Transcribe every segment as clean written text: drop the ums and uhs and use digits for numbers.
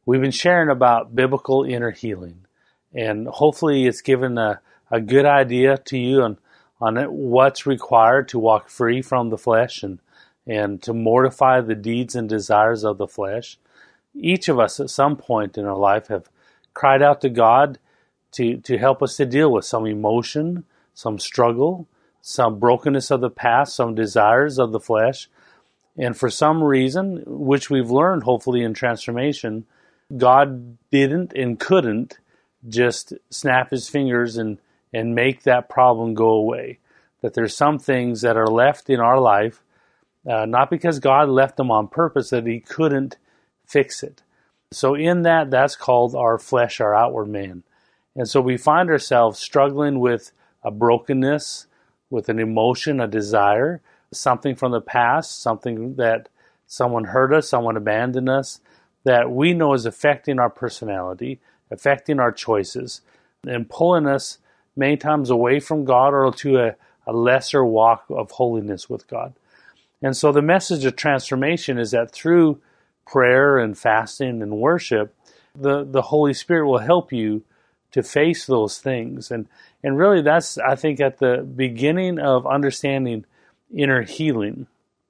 We've been sharing about biblical inner healing, and hopefully it's given a good idea to you on what's required to walk free from the flesh and to mortify the deeds and desires of the flesh. Each of us at some point in our life have cried out to God to help us to deal with some emotion, some struggle, some brokenness of the past, some desires of the flesh. And for some reason, which we've learned hopefully in transformation, God didn't and couldn't just snap his fingers and make that problem go away. That there's some things that are left in our life, not because God left them on purpose, that he couldn't fix it. So in that's called our flesh, our outward man. And so we find ourselves struggling with a brokenness, with an emotion, a desire, something from the past, something that someone hurt us, someone abandoned us, that we know is affecting our personality, affecting our choices, and pulling us many times away from God or to a lesser walk of holiness with God. And so the message of transformation is that through prayer and fasting and worship, the Holy Spirit will help you to face those things. And really that's, I think, at the beginning of understanding inner healing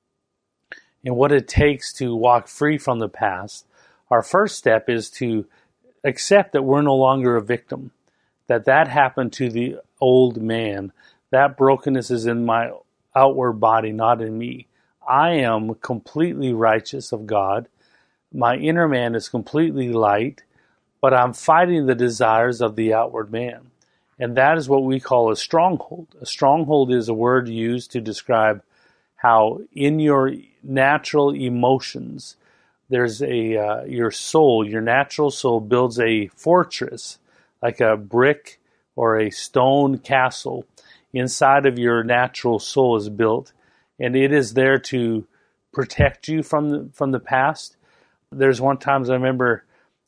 and what it takes to walk free from the past. Our first step is to accept that we're no longer a victim, that happened to the old man. That brokenness is in my outward body, not in me. I am completely righteous of God. My inner man is completely light, but I'm fighting the desires of the outward man. And that is what we call a stronghold. A stronghold is a word used to describe how in your natural emotions, there's your soul, your natural soul builds a fortress, like a brick or a stone castle inside of your natural soul is built, and it is there to protect you from the past. There's one time I remember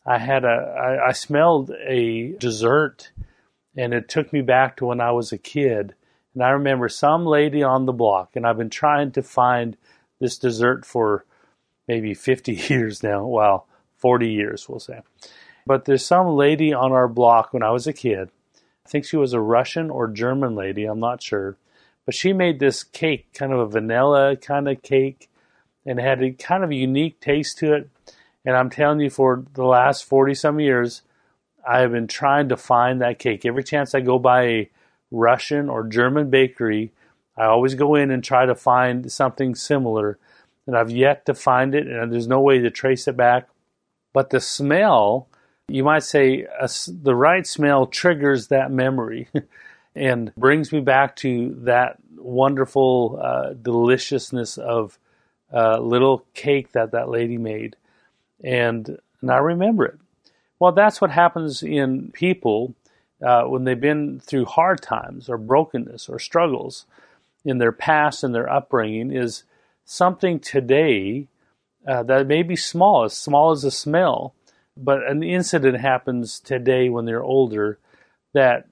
I smelled a dessert, and it took me back to when I was a kid. And I remember some lady on the block, and I've been trying to find this dessert for maybe 50 years now. Well, 40 years, we'll say. But there's some lady on our block when I was a kid. I think she was a Russian or German lady, I'm not sure. But she made this cake, kind of a vanilla kind of cake, and it had a kind of unique taste to it. And I'm telling you, for the last 40-some years, I have been trying to find that cake. Every chance I go by a Russian or German bakery, I always go in and try to find something similar. And I've yet to find it, and there's no way to trace it back. But the smell, you might say, the right smell triggers that memory and brings me back to that wonderful deliciousness of little cake that lady made. And I remember it. Well, that's what happens in people when they've been through hard times or brokenness or struggles in their past and their upbringing, is something today that may be small as a smell, but an incident happens today when they're older that,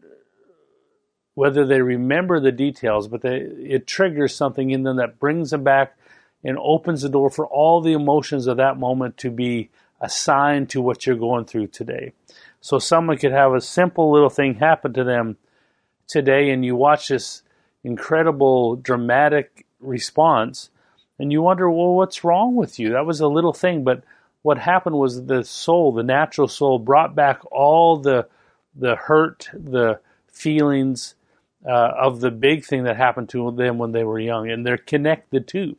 whether they remember the details, but it triggers something in them that brings them back and opens the door for all the emotions of that moment to be assigned to what you're going through today. So someone could have a simple little thing happen to them today, and you watch this incredible dramatic response, and you wonder, well, what's wrong with you? That was a little thing, but what happened was the soul, the natural soul, brought back all the hurt, the feelings of the big thing that happened to them when they were young, and they're connected too.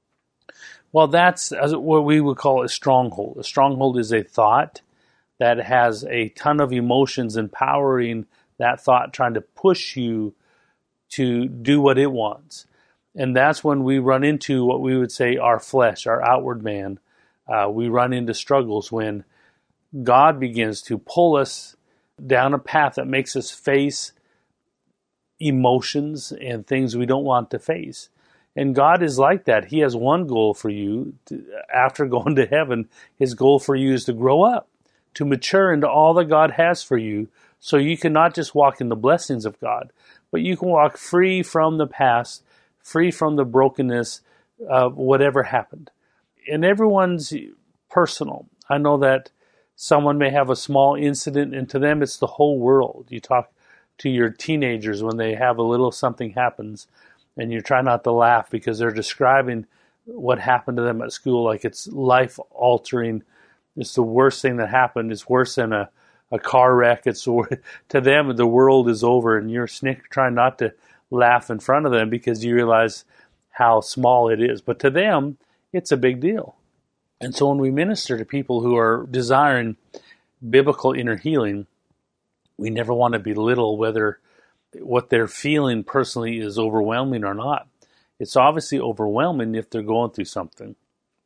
Well, that's what we would call a stronghold. A stronghold is a thought that has a ton of emotions empowering that thought, trying to push you to do what it wants. And that's when we run into what we would say our flesh, our outward man. We run into struggles when God begins to pull us down a path that makes us face emotions and things we don't want to face. And God is like that. He has one goal for you after going to heaven. His goal for you is to grow up, to mature into all that God has for you, so you can not just walk in the blessings of God, but you can walk free from the past, free from the brokenness of whatever happened. And everyone's personal. I know that someone may have a small incident, and to them it's the whole world. You talk to your teenagers when they have a little something happens, and you try not to laugh because they're describing what happened to them at school like it's life-altering. It's the worst thing that happened. It's worse than a car wreck. To them, the world is over, and you're trying not to laugh in front of them because you realize how small it is. But to them, it's a big deal. And so when we minister to people who are desiring biblical inner healing, we never want to belittle whether what they're feeling personally is overwhelming or not. It's obviously overwhelming if they're going through something.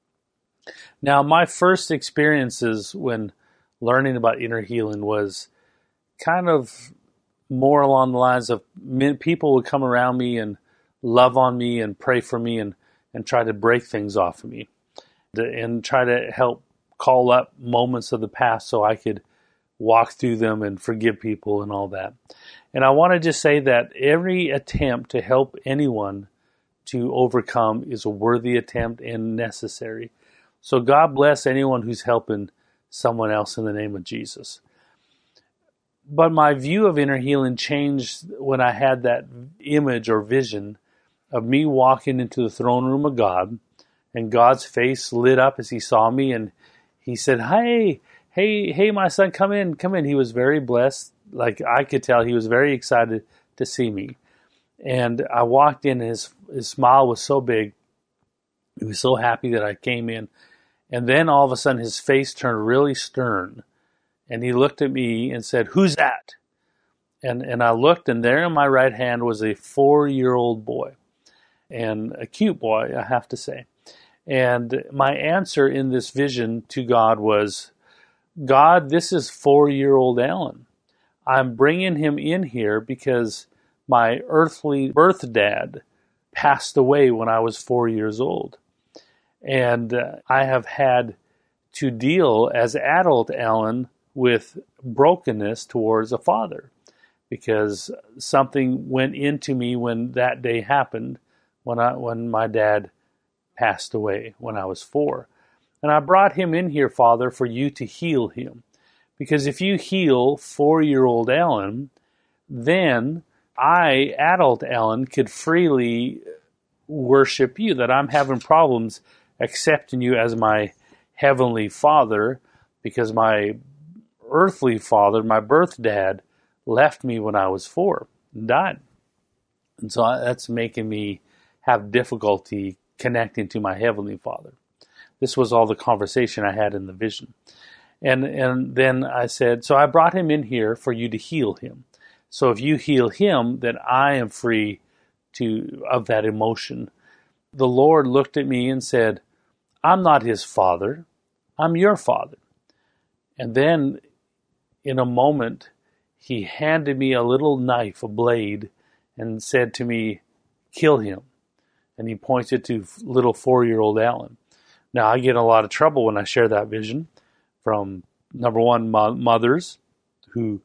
Now, my first experiences when learning about inner healing was kind of more along the lines of people would come around me and love on me and pray for me and try to break things off of me and try to help call up moments of the past so I could walk through them and forgive people and all that. And I want to just say that every attempt to help anyone to overcome is a worthy attempt and necessary. So God bless anyone who's helping someone else in the name of Jesus. But my view of inner healing changed when I had that image or vision of me walking into the throne room of God, and God's face lit up as he saw me, and he said, hey, my son, come in. He was very blessed. Like I could tell he was very excited to see me. And I walked in, and his smile was so big. He was so happy that I came in. And then all of a sudden his face turned really stern. And he looked at me and said, "Who's that?" And I looked, and there in my right hand was a 4-year-old boy. And a cute boy, I have to say. And my answer in this vision to God was, God, this is 4-year-old Alan. I'm bringing him in here because my earthly birth dad passed away when I was 4 years old. And I have had to deal as adult Alan with brokenness towards a father because something went into me when that day happened when my dad passed away when I was 4. And I brought him in here, Father, for you to heal him. Because if you heal 4-year-old Alan, then I, adult Alan, could freely worship you, that I'm having problems accepting you as my heavenly Father because my earthly father, my birth dad, left me when I was 4 and died. And so that's making me have difficulty connecting to my heavenly Father. This was all the conversation I had in the vision. And then I said, so I brought him in here for you to heal him. So if you heal him, then I am free of that emotion. The Lord looked at me and said, I'm not his father. I'm your father. And then in a moment, he handed me a little knife, a blade, and said to me, kill him. And he pointed to little 4-year-old Alan. Now, I get in a lot of trouble when I share that vision from, number one, mothers who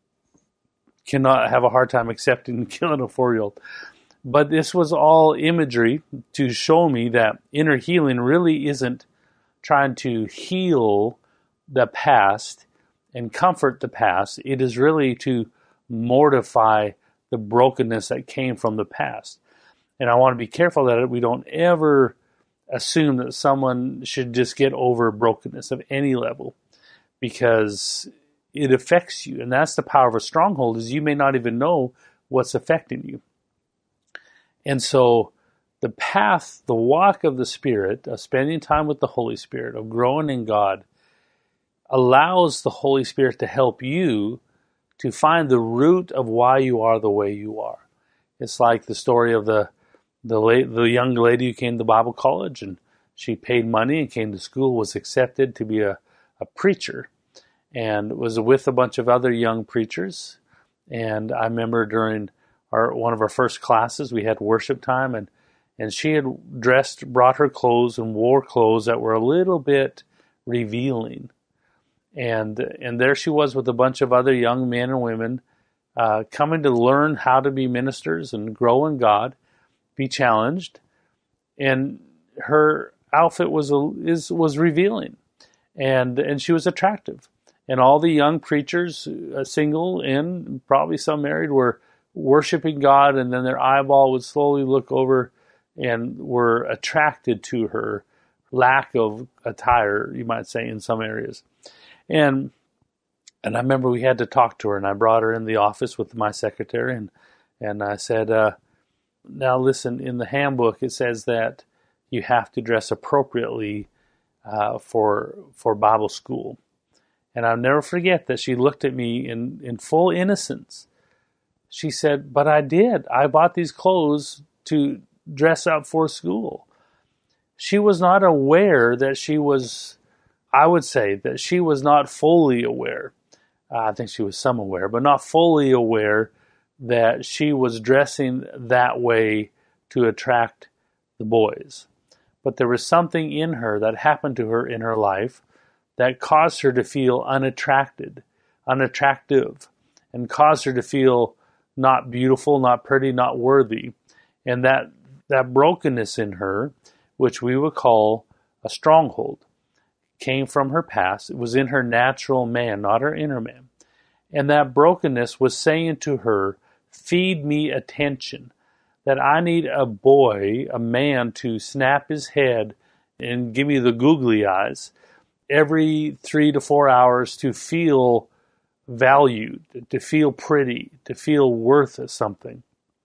cannot have a hard time accepting killing a 4-year-old. But this was all imagery to show me that inner healing really isn't trying to heal the past and comfort the past. It is really to mortify the brokenness that came from the past. And I want to be careful that we don't ever assume that someone should just get over brokenness of any level, because it affects you. And that's the power of a stronghold, is you may not even know what's affecting you. And so the path, the walk of the Spirit, of spending time with the Holy Spirit, of growing in God, allows the Holy Spirit to help you to find the root of why you are the way you are. It's like the story of the young lady who came to Bible college, and she paid money and came to school, was accepted to be a preacher, and was with a bunch of other young preachers. And I remember during one of our first classes, we had worship time, and she had brought her clothes and wore clothes that were a little bit revealing. And there she was with a bunch of other young men and women coming to learn how to be ministers and grow in God, be challenged. And her outfit was revealing. and she was attractive. And all the young preachers, single and probably some married, were worshiping God, and then their eyeball would slowly look over and were attracted to her lack of attire, you might say, in some areas. And I remember we had to talk to her, and I brought her in the office with my secretary, and I said, now listen, in the handbook it says that you have to dress appropriately for Bible school. And I'll never forget that she looked at me in full innocence. She said, but I did. I bought these clothes to dress up for school. She was not aware that I would say that she was not fully aware. I think she was some aware, but not fully aware that she was dressing that way to attract the boys. But there was something in her that happened to her in her life that caused her to feel unattractive, and caused her to feel not beautiful, not pretty, not worthy. And that brokenness in her, which we would call a stronghold, came from her past. It was in her natural man, not her inner man. And that brokenness was saying to her, feed me attention, that I need a boy, a man, to snap his head and give me the googly eyes every 3 to 4 hours to feel valued, to feel pretty, to feel worth something.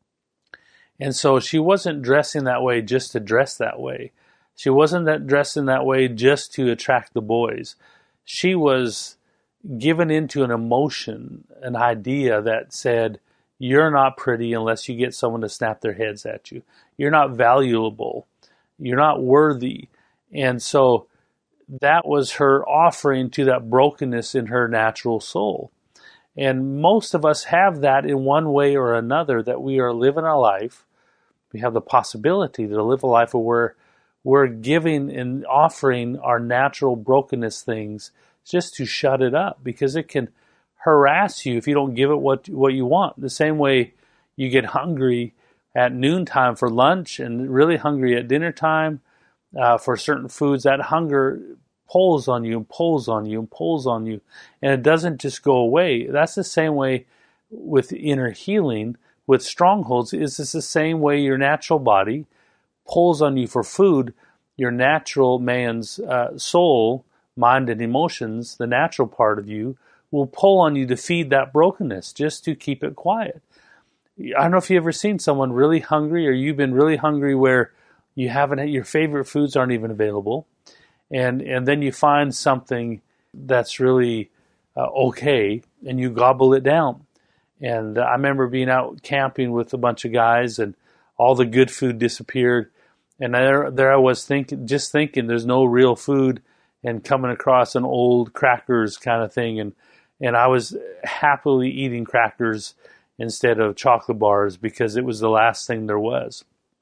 And so she wasn't dressing that way just to dress that way. She wasn't dressing that way just to attract the boys. She was given into an emotion, an idea that said, you're not pretty unless you get someone to snap their heads at you. You're not valuable. You're not worthy. And so that was her offering to that brokenness in her natural soul. And most of us have that in one way or another, that we are living a life. We have the possibility to live a life where we're giving and offering our natural brokenness things just to shut it up, because it can harass you if you don't give it what you want. The same way you get hungry at noontime for lunch and really hungry at dinner time for certain foods, that hunger pulls on you and pulls on you and pulls on you, and it doesn't just go away. That's the same way with inner healing, with strongholds. It's the same way your natural body pulls on you for food. Your natural man's soul, mind, and emotions, the natural part of you, will pull on you to feed that brokenness, just to keep it quiet. I don't know if you've ever seen someone really hungry, or you've been really hungry where you haven't, your favorite foods aren't even available, and then you find something that's really okay, and you gobble it down. And I remember being out camping with a bunch of guys, and all the good food disappeared, and there I was thinking there's no real food, and coming across an old crackers kind of thing, and I was happily eating crackers instead of chocolate bars because it was the last thing there was.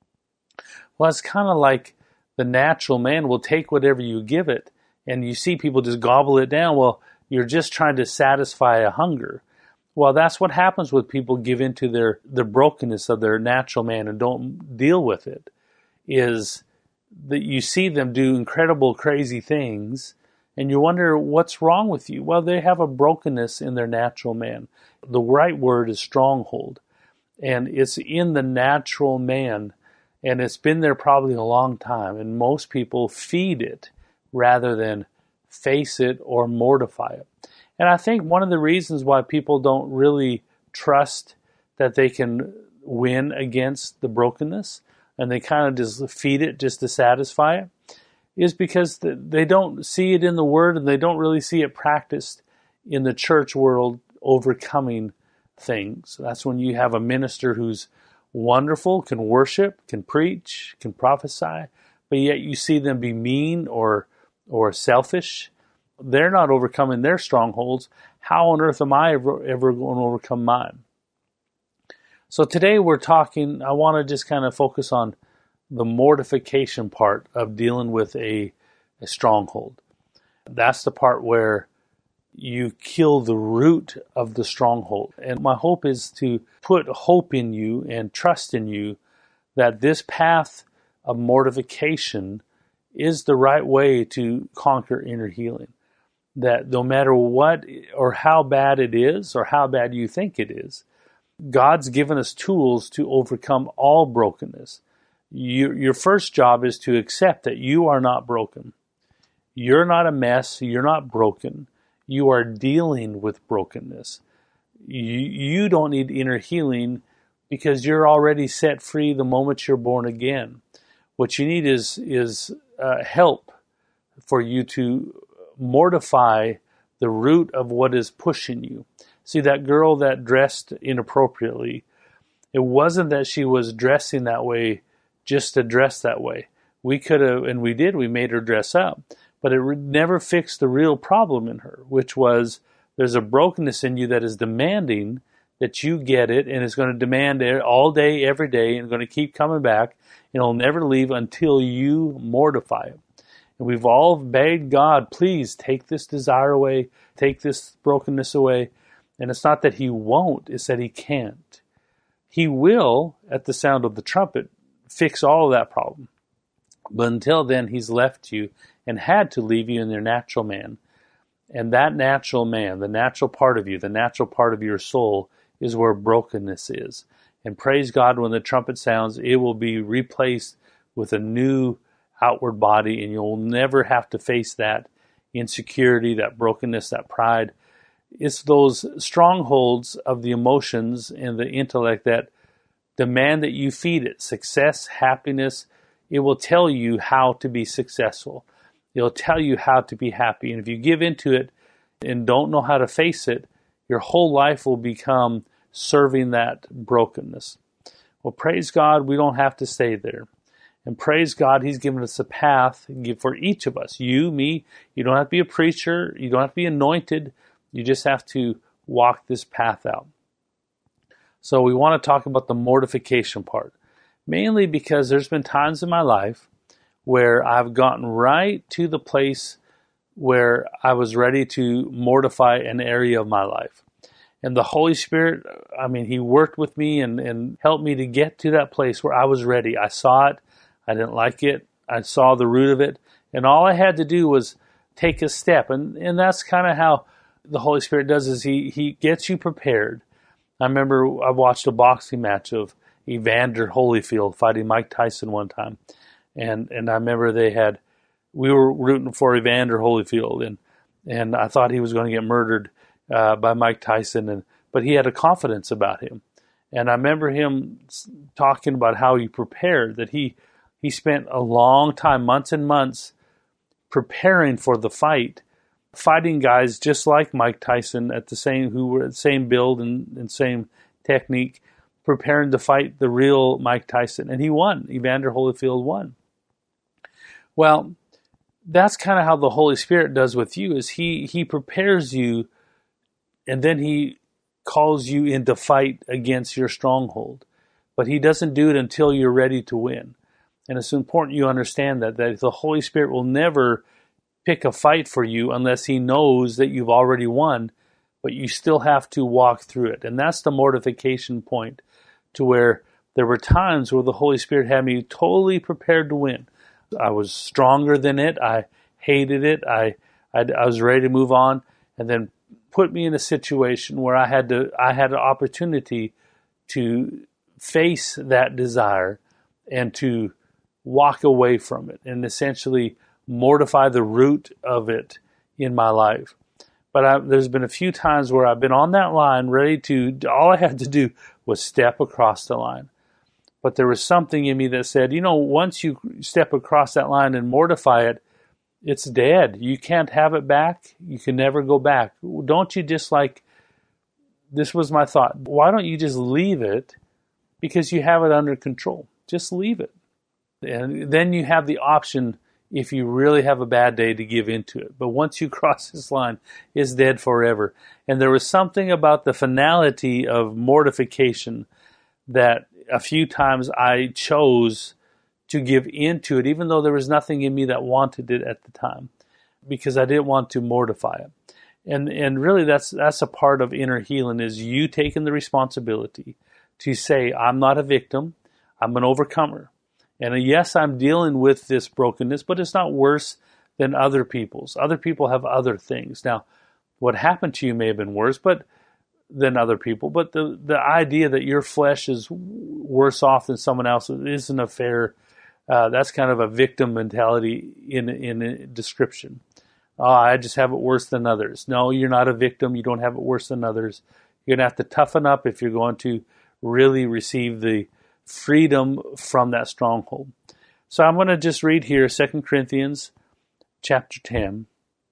Well, it's kind of like the natural man will take whatever you give it, and you see people just gobble it down. Well, you're just trying to satisfy a hunger. Well, that's what happens when people give into the brokenness of their natural man and don't deal with it, is that you see them do incredible, crazy things, and you wonder what's wrong with you. Well, they have a brokenness in their natural man. The right word is stronghold, and it's in the natural man, and it's been there probably a long time, and most people feed it rather than face it or mortify it. And I think one of the reasons why people don't really trust that they can win against the brokenness, and they kind of just feed it just to satisfy it, is because they don't see it in the Word, and they don't really see it practiced in the church world, overcoming things. That's when you have a minister who's wonderful, can worship, can preach, can prophesy, but yet you see them be mean or selfish. They're not overcoming their strongholds. How on earth am I ever going to overcome mine? So today I want to just kind of focus on the mortification part of dealing with a stronghold. That's the part where you kill the root of the stronghold. And my hope is to put hope in you and trust in you that this path of mortification is the right way to conquer inner healing. That no matter what or how bad it is or how bad you think it is, God's given us tools to overcome all brokenness. Your first job is to accept that you are not broken. You're not a mess. You're not broken. You are dealing with brokenness. You don't need inner healing because you're already set free the moment you're born again. What you need is help for you to mortify the root of what is pushing you. See, that girl that dressed inappropriately, it wasn't that she was dressing that way just to dress that way. We could have, and we did, we made her dress up. But it never fixed the real problem in her, which was there's a brokenness in you that is demanding that you get it, and it's going to demand it all day, every day, and going to keep coming back, and it'll never leave until you mortify it. And we've all begged God, please take this desire away, take this brokenness away. And it's not that He won't, it's that He can't. He will, at the sound of the trumpet, fix all of that problem. But until then, He's left you and had to leave you in your natural man. And that natural man, the natural part of you, the natural part of your soul, is where brokenness is. And praise God, when the trumpet sounds, it will be replaced with a new outward body, and you'll never have to face that insecurity, that brokenness, that pride. It's those strongholds of the emotions and the intellect that demand that you feed it. Success, happiness, it will tell you how to be successful. It'll tell you how to be happy. And if you give into it and don't know how to face it, your whole life will become serving that brokenness. Well, praise God, we don't have to stay there. And praise God, He's given us a path for each of us. You, me, you don't have to be a preacher. You don't have to be anointed. You just have to walk this path out. So we want to talk about the mortification part, mainly because there's been times in my life where I've gotten right to the place where I was ready to mortify an area of my life. And the Holy Spirit, He worked with me and helped me to get to that place where I was ready. I saw it. I didn't like it. I saw the root of it. And all I had to do was take a step. And that's kind of how the Holy Spirit does, is He gets you prepared. I remember I watched a boxing match of Evander Holyfield fighting Mike Tyson one time. And I remember we were rooting for Evander Holyfield, and I thought he was going to get murdered by Mike Tyson, but he had a confidence about him. And I remember him talking about how he prepared, that he spent a long time, months and months, preparing for the fight, fighting guys just like Mike Tyson who were the same build and same technique, preparing to fight the real Mike Tyson. And he won. Evander Holyfield won. Well, that's kind of how the Holy Spirit does with you, is He prepares you, and then He calls you into fight against your stronghold. But He doesn't do it until you're ready to win. And it's important you understand that the Holy Spirit will never pick a fight for you unless He knows that you've already won, but you still have to walk through it. And that's the mortification point, to where there were times where the Holy Spirit had me totally prepared to win. I was stronger than it. I hated it. I was ready to move on, and then put me in a situation where I had an opportunity to face that desire and to walk away from it and essentially mortify the root of it in my life. But there's been a few times where I've been on that line, all I had to do was step across the line. But there was something in me that said, once you step across that line and mortify it, it's dead. You can't have it back. You can never go back. Don't you just this was my thought. Why don't you just leave it? Because you have it under control. Just leave it. And then you have the option, if you really have a bad day, to give into it. But once you cross this line, it's dead forever. And there was something about the finality of mortification that a few times I chose to give into it, even though there was nothing in me that wanted it at the time, because I didn't want to mortify it. And really that's a part of inner healing, is you taking the responsibility to say, I'm not a victim, I'm an overcomer. And yes, I'm dealing with this brokenness, but it's not worse than other people's. Other people have other things. Now, what happened to you may have been worse than other people, but the idea that your flesh is worse off than someone else's isn't a fair. That's kind of a victim mentality in a description. I just have it worse than others. No, you're not a victim. You don't have it worse than others. You're going to have to toughen up if you're going to really receive the freedom from that stronghold. So I'm going to just read here 2 Corinthians chapter 10.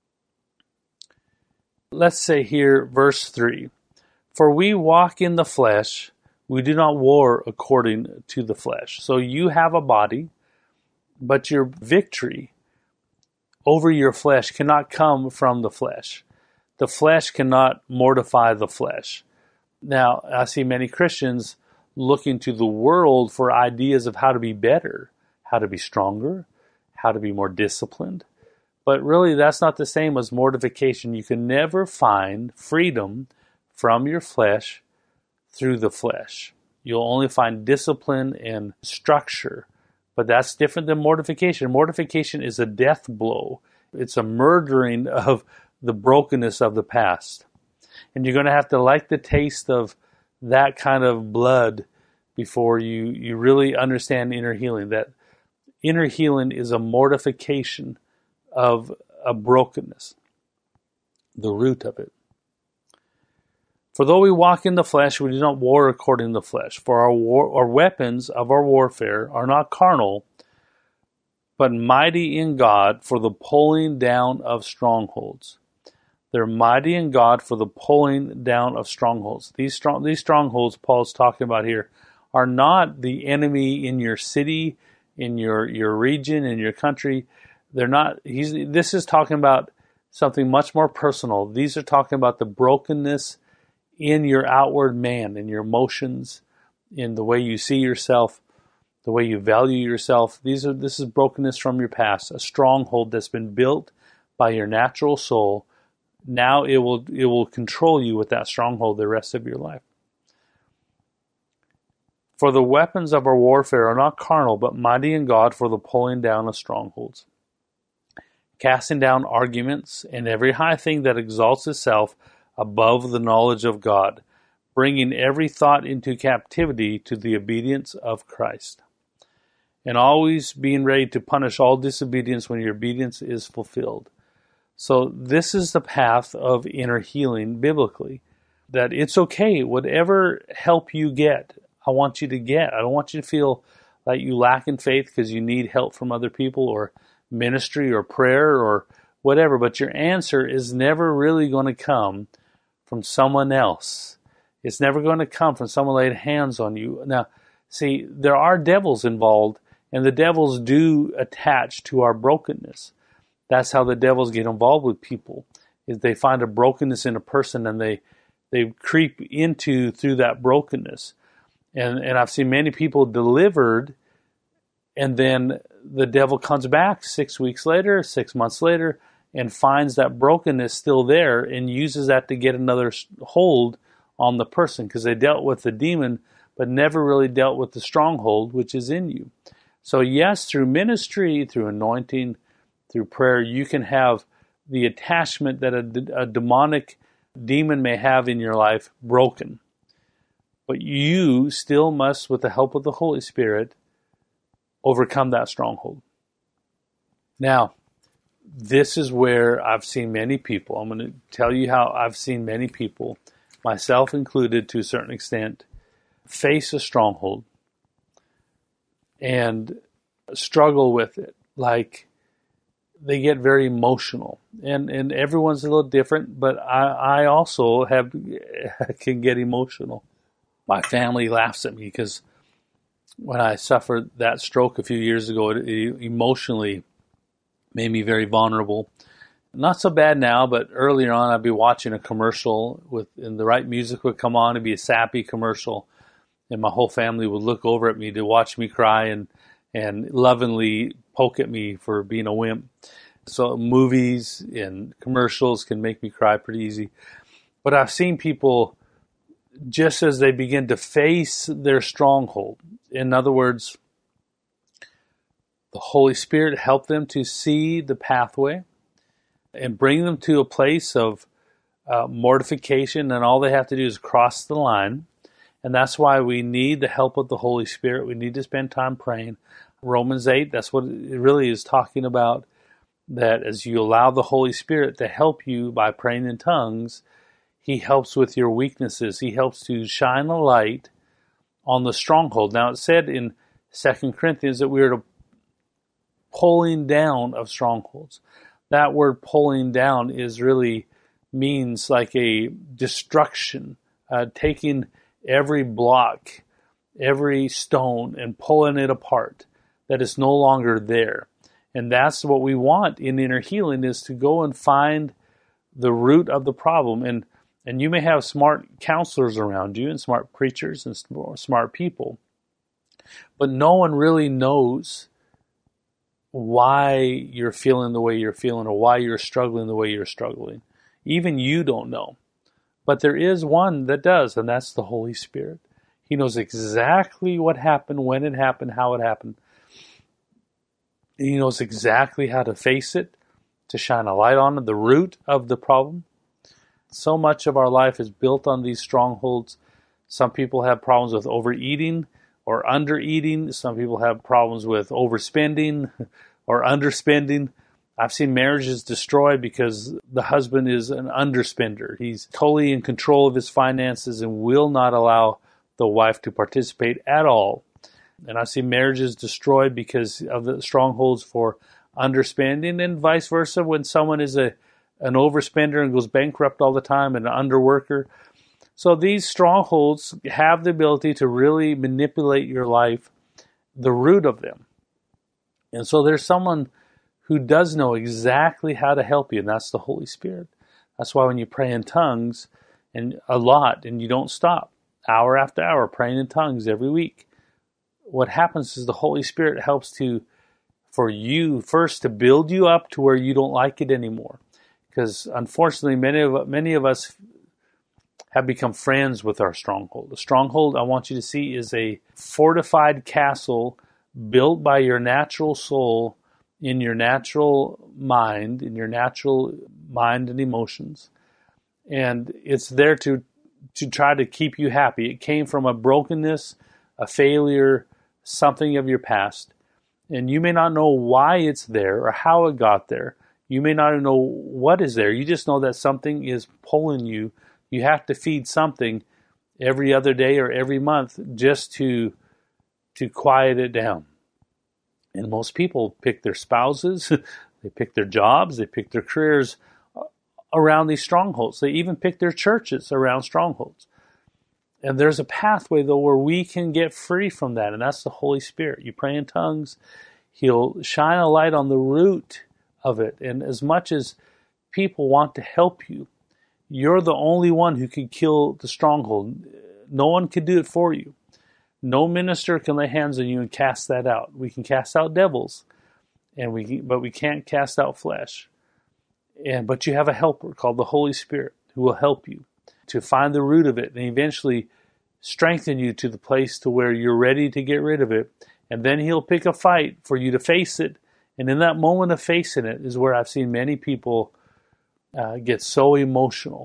Let's say here verse 3. For we walk in the flesh, we do not war according to the flesh. So you have a body, but your victory over your flesh cannot come from the flesh. The flesh cannot mortify the flesh. Now, I see many Christians looking to the world for ideas of how to be better, how to be stronger, how to be more disciplined. But really, that's not the same as mortification. You can never find freedom from your flesh through the flesh. You'll only find discipline and structure. But that's different than mortification. Mortification is a death blow. It's a murdering of the brokenness of the past. And you're going to have to like the taste of that kind of blood before you really understand inner healing. That inner healing is a mortification of a brokenness, the root of it. For though we walk in the flesh, we do not war according to the flesh. For our weapons of our warfare are not carnal, but mighty in God for the pulling down of strongholds. They're mighty in God for the pulling down of strongholds. These strongholds Paul's talking about here are not the enemy in your city, in your region, in your country. They're not. This is talking about something much more personal. These are talking about the brokenness in your outward man, in your emotions, in the way you see yourself, the way you value yourself. This is brokenness from your past, a stronghold that's been built by your natural soul. Now it will control you with that stronghold the rest of your life. For the weapons of our warfare are not carnal, but mighty in God for the pulling down of strongholds, casting down arguments and every high thing that exalts itself above the knowledge of God, bringing every thought into captivity to the obedience of Christ, and always being ready to punish all disobedience when your obedience is fulfilled. So this is the path of inner healing biblically, that it's okay, whatever help you get, I want you to get. I don't want you to feel like you lack in faith because you need help from other people or ministry or prayer or whatever, but your answer is never really going to come from someone else. It's never going to come from someone laid hands on you. Now, see, there are devils involved, and the devils do attach to our brokenness. That's how the devils get involved with people, is they find a brokenness in a person and they creep through that brokenness. And I've seen many people delivered, and then the devil comes back 6 weeks later, 6 months later, and finds that brokenness still there and uses that to get another hold on the person, because they dealt with the demon but never really dealt with the stronghold which is in you. So yes, through ministry, through anointing, through prayer, you can have the attachment that a demonic demon may have in your life broken. But you still must, with the help of the Holy Spirit, overcome that stronghold. Now, this is where I've seen many people. I'm going to tell you how I've seen many people, myself included to a certain extent, face a stronghold and struggle with it. Like, they get very emotional. And everyone's a little different, but I also can get emotional. My family laughs at me because when I suffered that stroke a few years ago, it emotionally made me very vulnerable. Not so bad now, but earlier on I'd be watching a commercial and the right music would come on. It'd be a sappy commercial, and my whole family would look over at me to watch me cry and lovingly poke at me for being a wimp. So movies and commercials can make me cry pretty easy. But I've seen people, just as they begin to face their stronghold, in other words, The Holy Spirit helped them to see the pathway and bring them to a place of mortification, and all they have to do is cross the line. And that's why we need the help of the Holy Spirit. We need to spend time praying. Romans 8, that's what it really is talking about, that as you allow the Holy Spirit to help you by praying in tongues, He helps with your weaknesses. He helps to shine a light on the stronghold. Now, it said in 2 Corinthians that we are to pulling down of strongholds. That word pulling down is really means like a destruction, taking every block, every stone, and pulling it apart, that is no longer there. And that's what we want in inner healing, is to go and find the root of the problem. And you may have smart counselors around you and smart preachers and smart people, but no one really knows why you're feeling the way you're feeling or why you're struggling the way you're struggling. Even you don't know. But there is one that does, and that's the Holy Spirit. He knows exactly what happened, when it happened, how it happened. He knows exactly how to face it, to shine a light on it, the root of the problem. So much of our life is built on these strongholds. Some people have problems with overeating or undereating. Some people have problems with overspending or underspending. I've seen marriages destroyed because the husband is an underspender. He's totally in control of his finances and will not allow the wife to participate at all. And I've seen marriages destroyed because of the strongholds for underspending, and vice versa. When someone is an overspender and goes bankrupt all the time and an underworker. So these strongholds have the ability to really manipulate your life, the root of them. And so there's someone who does know exactly how to help you, and that's the Holy Spirit. That's why when you pray in tongues, and a lot, and you don't stop, hour after hour, praying in tongues every week, what happens is the Holy Spirit helps for you first to build you up to where you don't like it anymore. Because unfortunately, many of us have become friends with our stronghold. A stronghold, I want you to see, is a fortified castle built by your natural soul in your natural mind, and emotions. And it's there to try to keep you happy. It came from a brokenness, a failure, something of your past. And you may not know why it's there or how it got there. You may not know what is there. You just know that something is pulling you. You have to feed something every other day or every month just to quiet it down. And most people pick their spouses, they pick their jobs, they pick their careers around these strongholds. They even pick their churches around strongholds. And there's a pathway, though, where we can get free from that, and that's the Holy Spirit. You pray in tongues, He'll shine a light on the root of it. And as much as people want to help you, you're the only one who can kill the stronghold. No one can do it for you. No minister can lay hands on you and cast that out. We can cast out devils, but we can't cast out flesh. But you have a helper called the Holy Spirit who will help you to find the root of it and eventually strengthen you to the place to where you're ready to get rid of it. And then He'll pick a fight for you to face it. And in that moment of facing it is where I've seen many people get so emotional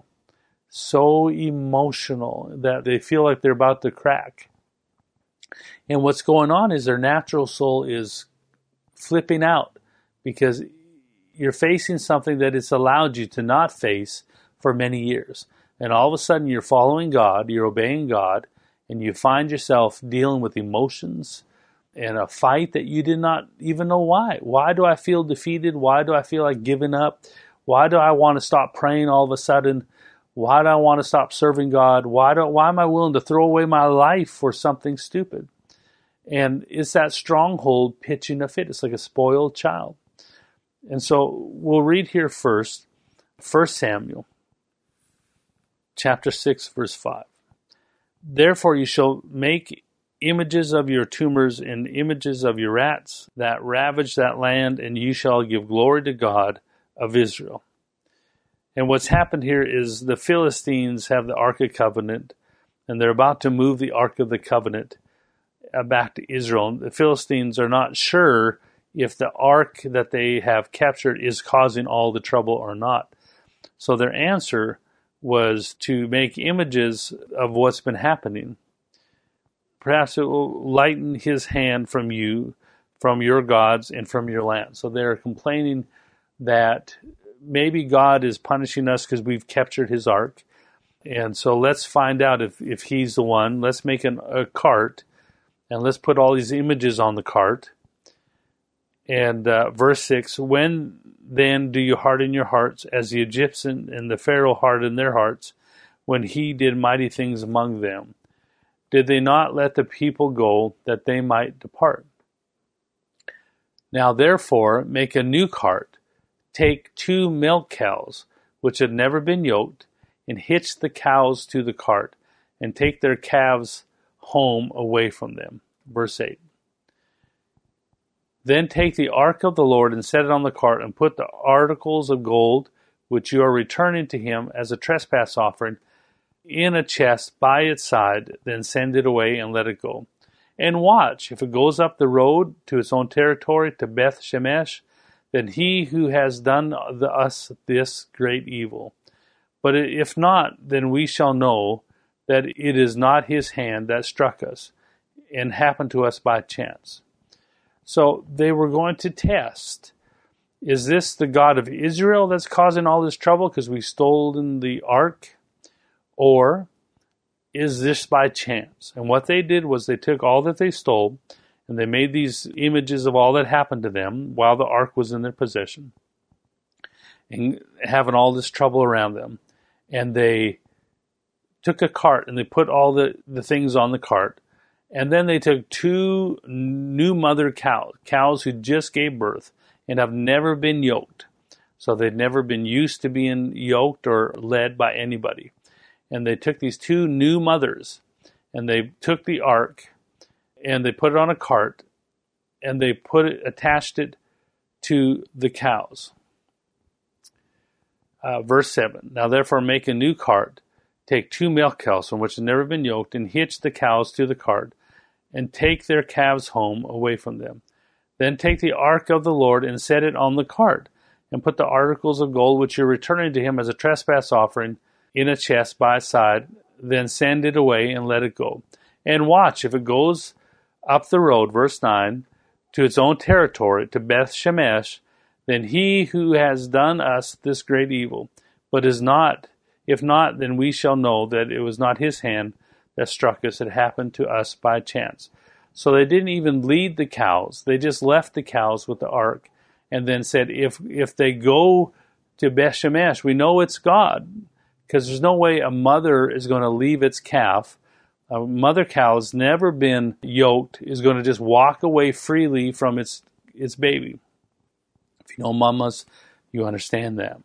that they feel like they're about to crack. And what's going on is their natural soul is flipping out because you're facing something that it's allowed you to not face for many years. And all of a sudden you're following God, you're obeying God, and you find yourself dealing with emotions and a fight that you did not even know why. Why do I feel defeated? Why do I feel like giving up? Why do I want to stop praying all of a sudden? Why do I want to stop serving God? Why am I willing to throw away my life for something stupid? And it's that stronghold pitching a fit. It's like a spoiled child. And so we'll read here first, 1 Samuel, chapter 6, verse 5. Therefore you shall make images of your tumors and images of your rats that ravage that land, and you shall give glory to God of Israel. And what's happened here is the Philistines have the Ark of Covenant, and they're about to move the Ark of the Covenant back to Israel. The Philistines are not sure if the ark that they have captured is causing all the trouble or not. So their answer was to make images of what's been happening. Perhaps it will lighten his hand from you, from your gods, and from your land. So they're complaining that maybe God is punishing us because we've captured his ark. And so let's find out if he's the one. Let's make a cart, and let's put all these images on the cart. And verse 6, when then do you harden your hearts as the Egyptian and the Pharaoh hardened their hearts when he did mighty things among them? Did they not let the people go that they might depart? Now therefore make a new cart. Take 2 milk cows, which had never been yoked, and hitch the cows to the cart, and take their calves home away from them. Verse 8. Then take the ark of the Lord and set it on the cart, and put the articles of gold, which you are returning to him as a trespass offering, in a chest by its side. Then send it away and let it go. And watch, if it goes up the road to its own territory, to Beth Shemesh, then he who has done us this great evil. But if not, then we shall know that it is not his hand that struck us, and happened to us by chance. So they were going to test, is this the God of Israel that's causing all this trouble because we stolen the ark? Or is this by chance? And what they did was they took all that they stole, and they made these images of all that happened to them while the ark was in their possession, and having all this trouble around them. And they took a cart, and they put all the things on the cart. And then they took 2 new mother cows who just gave birth and have never been yoked. So they'd never been used to being yoked or led by anybody. And they took these 2 new mothers, and they took the ark, and they put it on a cart, and they attached it to the cows. Verse 7. Now therefore make a new cart. Take 2 milk cows from which have never been yoked, and hitch the cows to the cart, and take their calves home away from them. Then take the ark of the Lord and set it on the cart, and put the articles of gold which you're returning to him as a trespass offering in a chest by its side. Then send it away and let it go. And watch, if it goes up the road, verse 9, to its own territory, to Beth Shemesh, then he who has done us this great evil. But is not, if not, then we shall know that it was not his hand that struck us. It happened to us by chance. So they didn't even lead the cows. They just left the cows with the ark, and then said, if they go to Beth Shemesh, we know it's God, because there's no way a mother is going to leave its calf. A mother cow has never been yoked, is going to just walk away freely from its baby. If you know mamas, you understand that.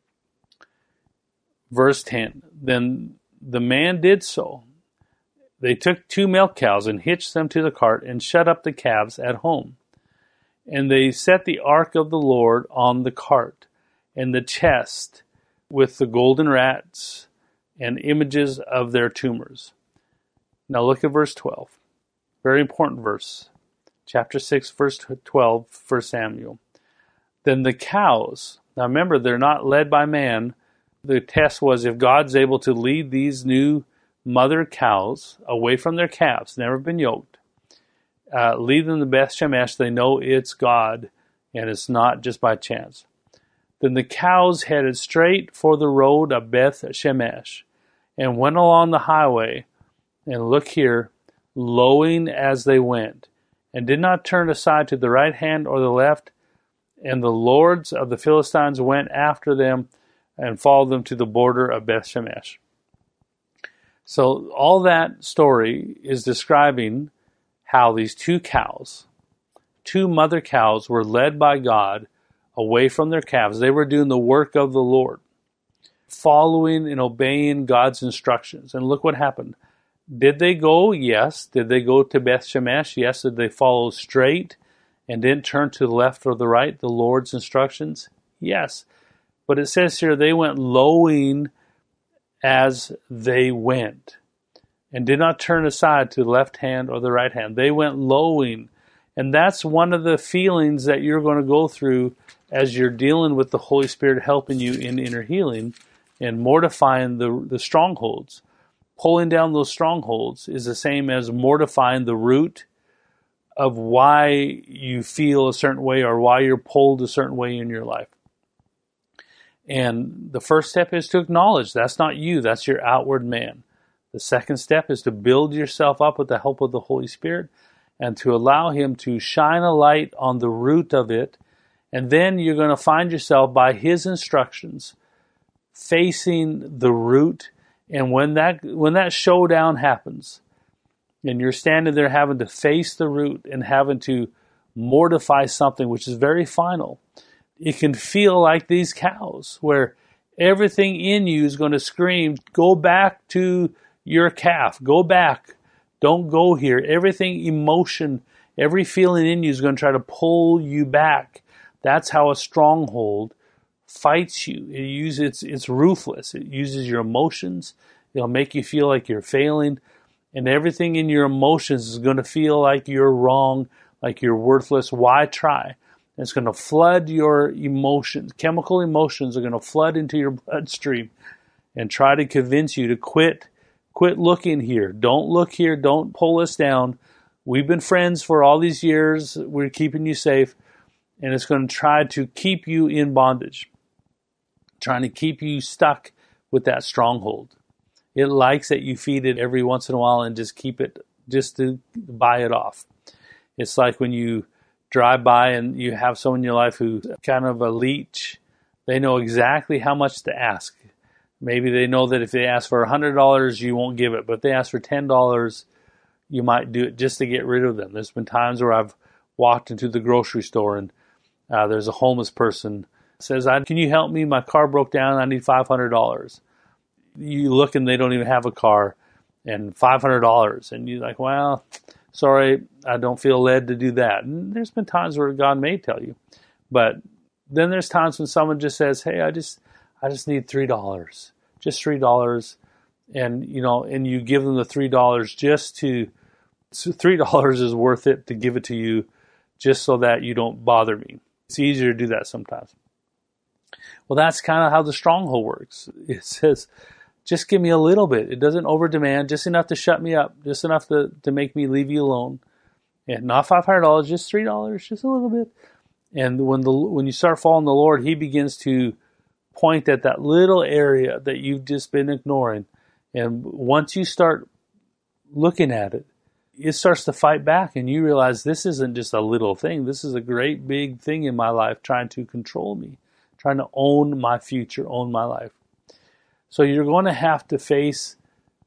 Verse 10, then the man did so. They took 2 milk cows and hitched them to the cart and shut up the calves at home. And they set the ark of the Lord on the cart, and the chest with the golden rats and images of their tumors. Now look at verse 12. Very important verse. Chapter 6, verse 12, 1 Samuel. Then the cows, now remember, they're not led by man. The test was if God's able to lead these new mother cows away from their calves, never been yoked, lead them to Beth Shemesh, they know it's God, and it's not just by chance. Then the cows headed straight for the road of Beth Shemesh, and went along the highway, and look here, lowing as they went, and did not turn aside to the right hand or the left. And the lords of the Philistines went after them and followed them to the border of Beth Shemesh. So all that story is describing how these 2 cows, 2 mother cows, were led by God away from their calves. They were doing the work of the Lord, following and obeying God's instructions. And look what happened. Did they go? Yes. Did they go to Beth Shemesh? Yes. Did they follow straight and didn't turn to the left or the right, the Lord's instructions? Yes. But it says here they went lowing as they went, and did not turn aside to the left hand or the right hand. They went lowing, And that's one of the feelings that you're going to go through as you're dealing with the Holy Spirit helping you in inner healing and mortifying the strongholds. Pulling down those strongholds is the same as mortifying the root of why you feel a certain way or why you're pulled a certain way in your life. And the first step is to acknowledge that's not you, that's your outward man. The second step is to build yourself up with the help of the Holy Spirit and to allow Him to shine a light on the root of it. And then you're going to find yourself, by His instructions, facing the root. And when that showdown happens, and you're standing there having to face the root and having to mortify something which is very final, it can feel like these cows where everything in you is going to scream, go back to your calf, go back, don't go here. Everything, emotion, every feeling in you is going to try to pull you back. That's how a stronghold fights you. It's ruthless. It uses your emotions. It'll make you feel like you're failing. And everything in your emotions is going to feel like you're wrong, like you're worthless. Why try? And it's going to flood your emotions. Chemical emotions are going to flood into your bloodstream and try to convince you to quit looking here. Don't look here. Don't pull us down. We've been friends for all these years. We're keeping you safe. And it's going to try to keep you in bondage, trying to keep you stuck with that stronghold. It likes that you feed it every once in a while and just keep it, just to buy it off. It's like when you drive by and you have someone in your life who's kind of a leech. They know exactly how much to ask. Maybe they know that if they ask for $100, you won't give it. But if they ask for $10, you might do it just to get rid of them. There's been times where I've walked into the grocery store and there's a homeless person says, can you help me? My car broke down. I need $500. You look and they don't even have a car, and $500. And you're like, well, sorry, I don't feel led to do that. And there's been times where God may tell you. But then there's times when someone just says, hey, I just need $3. Just $3. And, and you give them the $3 just to, $3 is worth it to give it to you just so that you don't bother me. It's easier to do that sometimes. Well, that's kind of how the stronghold works. It says, just give me a little bit. It doesn't overdemand, just enough to shut me up, just enough to make me leave you alone. And not $500, just $3, just a little bit. And when you start following the Lord, He begins to point at that little area that you've just been ignoring. And once you start looking at it, it starts to fight back, and you realize this isn't just a little thing. This is a great big thing in my life trying to control me, trying to own my future, own my life. So you're going to have to face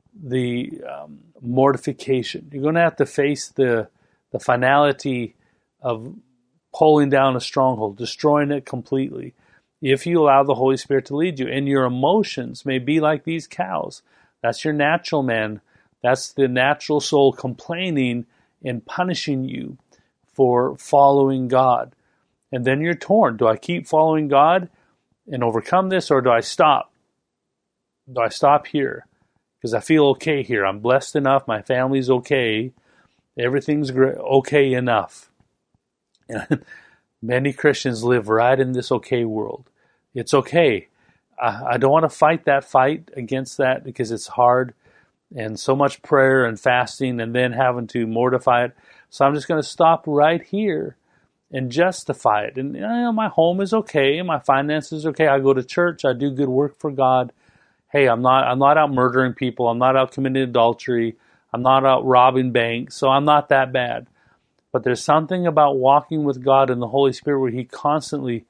the mortification. You're going to have to face the finality of pulling down a stronghold, destroying it completely, if you allow the Holy Spirit to lead you. And your emotions may be like these cows. That's your natural man. That's the natural soul complaining and punishing you for following God. And then you're torn. Do I keep following God and overcome this, or do I stop? Do I stop here? Because I feel okay here. I'm blessed enough. My family's okay. Everything's okay enough. And many Christians live right in this okay world. It's okay. I don't want to fight that fight against that because it's hard and so much prayer and fasting and then having to mortify it. So I'm just going to stop right here and justify it. And my home is okay. My finances are okay. I go to church. I do good work for God. Hey, I'm not out murdering people. I'm not out committing adultery. I'm not out robbing banks. So I'm not that bad. But there's something about walking with God and the Holy Spirit where He constantly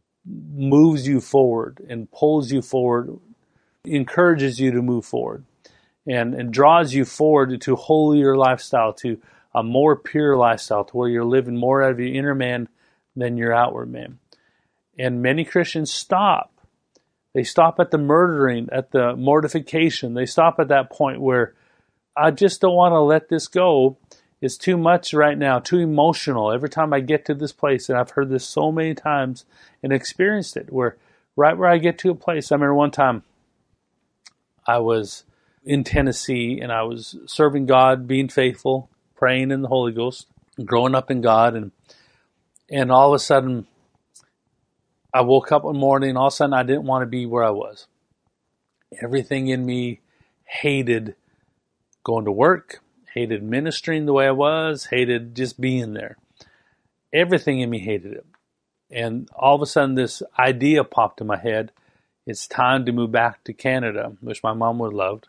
moves you forward and pulls you forward, encourages you to move forward, and draws you forward to a holier lifestyle, to a more pure lifestyle, to where you're living more out of your inner man than your outward man. And many Christians stop. They stop at the murdering, at the mortification. They stop at that point where I just don't want to let this go. It's too much right now, too emotional. Every time I get to this place, and I've heard this so many times and experienced it, where right where I get to a place, I remember one time I was in Tennessee and I was serving God, being faithful, praying in the Holy Ghost. growing up in God, and all of a sudden I woke up one morning and all of a sudden I didn't want to be where I was. Everything in me hated going to work, hated ministering the way I was, hated just being there. Everything in me hated it. And all of a sudden this idea popped in my head. It's time to move back to Canada, which my mom would have loved.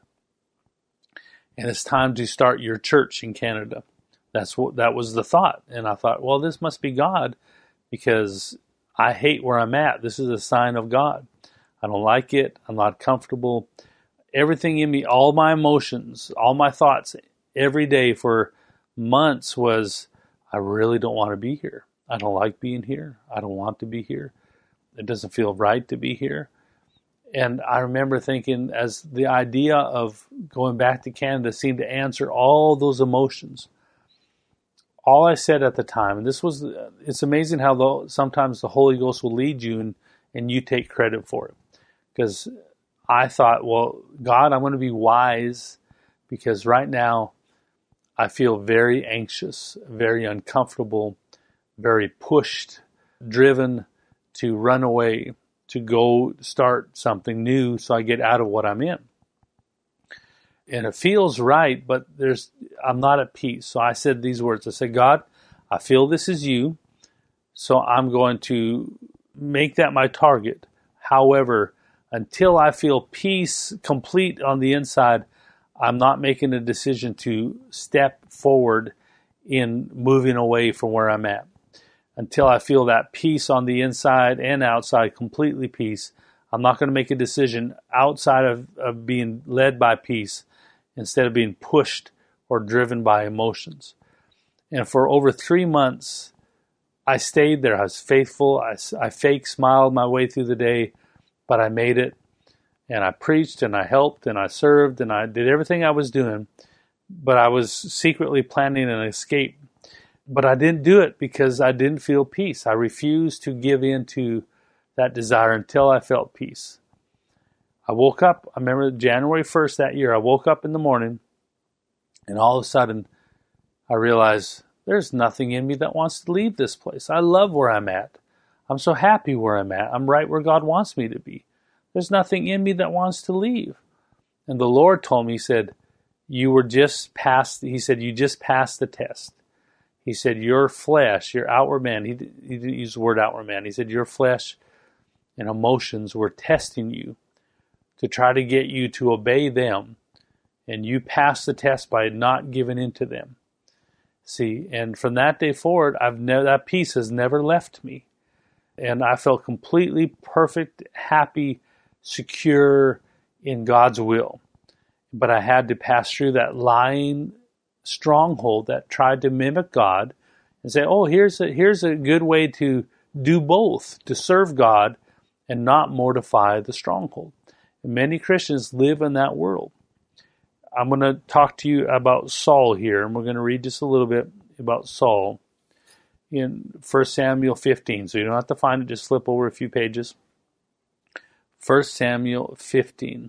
And it's time to start your church in Canada. That was the thought. And I thought, well, this must be God because I hate where I'm at. This is a sign of God. I don't like it. I'm not comfortable. Everything in me, all my emotions, all my thoughts every day for months was, I really don't want to be here. I don't like being here. I don't want to be here. It doesn't feel right to be here. And I remember thinking, as the idea of going back to Canada seemed to answer all those emotions, all I said at the time, and it's amazing how sometimes the Holy Ghost will lead you and you take credit for it. Because I thought, well, God, I'm going to be wise because right now I feel very anxious, very uncomfortable, very pushed, driven to run away, to go start something new so I get out of what I'm in. And it feels right, but I'm not at peace. So I said these words. I said, God, I feel this is you, so I'm going to make that my target. However, until I feel peace complete on the inside, I'm not making a decision to step forward in moving away from where I'm at. Until I feel that peace on the inside and outside, completely peace, I'm not going to make a decision outside of being led by peace instead of being pushed or driven by emotions. And for over 3 months, I stayed there. I was faithful. I fake smiled my way through the day, but I made it. And I preached and I helped and I served and I did everything I was doing, but I was secretly planning an escape. But I didn't do it because I didn't feel peace. I refused to give in to that desire until I felt peace. I woke up, I remember January 1st that year, I woke up in the morning and all of a sudden I realized there's nothing in me that wants to leave this place. I love where I'm at. I'm so happy where I'm at. I'm right where God wants me to be. There's nothing in me that wants to leave. And the Lord told me, He said, you just passed the test. He said, your flesh, your outward man, he didn't use the word outward man. He said, your flesh and emotions were testing you to try to get you to obey them. And you passed the test by not giving in to them. See, and from that day forward, that peace has never left me. And I felt completely perfect, happy, secure in God's will. But I had to pass through that lying stronghold that tried to mimic God and say, oh, here's a good way to do both, to serve God and not mortify the stronghold. And many Christians live in that world. I'm going to talk to you about Saul here, and we're going to read just a little bit about Saul in 1 Samuel 15. So you don't have to find it, just flip over a few pages. 1 Samuel 15.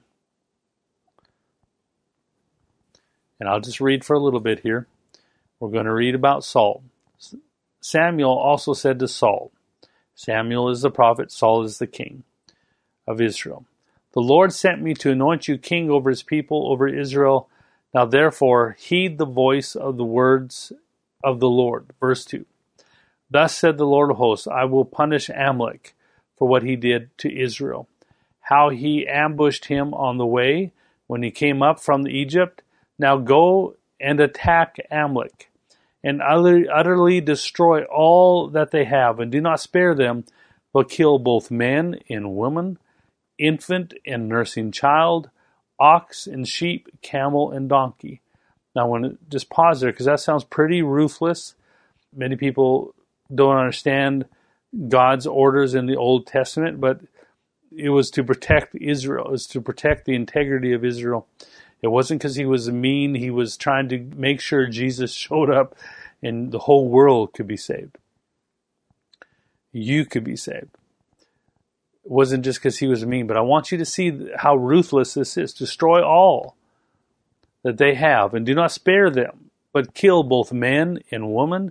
And I'll just read for a little bit here. We're going to read about Saul. Samuel also said to Saul, Samuel is the prophet, Saul is the king of Israel. The Lord sent me to anoint you king over his people, over Israel. Now therefore, heed the voice of the words of the Lord. Verse 2. Thus said the Lord of hosts, I will punish Amalek for what he did to Israel. How he ambushed him on the way when he came up from Egypt. Now go and attack Amalek and utterly destroy all that they have, and do not spare them, but kill both men and women, infant and nursing child, ox and sheep, camel and donkey. Now I want to just pause there because that sounds pretty ruthless. Many people don't understand God's orders in the Old Testament, but it was to protect Israel. It was to protect the integrity of Israel. It wasn't because he was mean. He was trying to make sure Jesus showed up and the whole world could be saved. You could be saved. It wasn't just because he was mean, but I want you to see how ruthless this is. Destroy all that they have and do not spare them, but kill both men and women,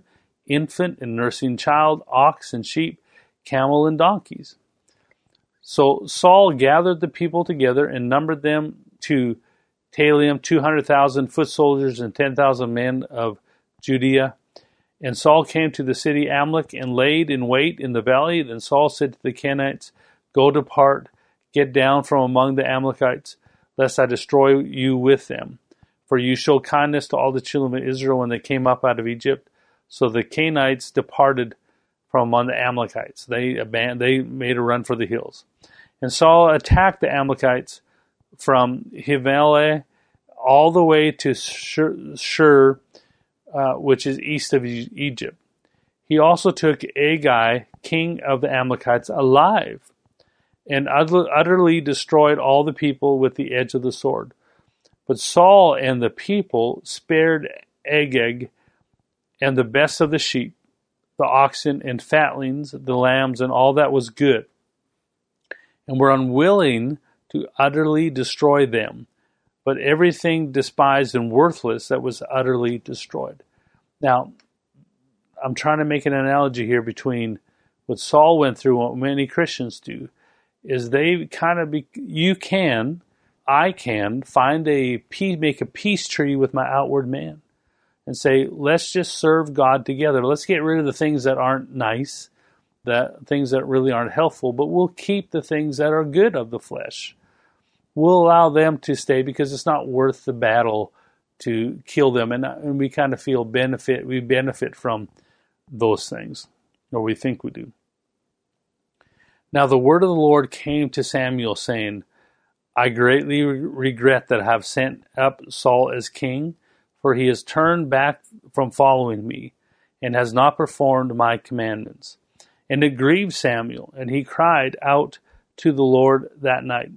infant and nursing child, ox and sheep, camel and donkeys. So Saul gathered the people together and numbered them to Talium, 200,000 foot soldiers and 10,000 men of Judea. And Saul came to the city Amalek and laid in wait in the valley. Then Saul said to the Kenites, "Go depart, get down from among the Amalekites, lest I destroy you with them. For you showed kindness to all the children of Israel when they came up out of Egypt." So the Kenites departed from among the Amalekites. They made a run for the hills. And Saul attacked the Amalekites from Himaleh all the way to Shur, which is east of Egypt. He also took Agag, king of the Amalekites, alive, and utterly destroyed all the people with the edge of the sword. But Saul and the people spared Agag and the best of the sheep, the oxen and fatlings, the lambs, and all that was good, and were unwilling to utterly destroy them, but everything despised and worthless that was utterly destroyed. Now, I'm trying to make an analogy here between what Saul went through and what many Christians do, is they kind of I can make a peace treaty with my outward man and say, let's just serve God together. Let's get rid of the things that aren't nice, the things that really aren't helpful, but we'll keep the things that are good of the flesh. We'll allow them to stay because it's not worth the battle to kill them. And we kind of feel we benefit from those things, or we think we do. Now the word of the Lord came to Samuel, saying, "I greatly regret that I have sent up Saul as king, for he has turned back from following me, and has not performed my commandments." And it grieved Samuel, and he cried out to the Lord that night.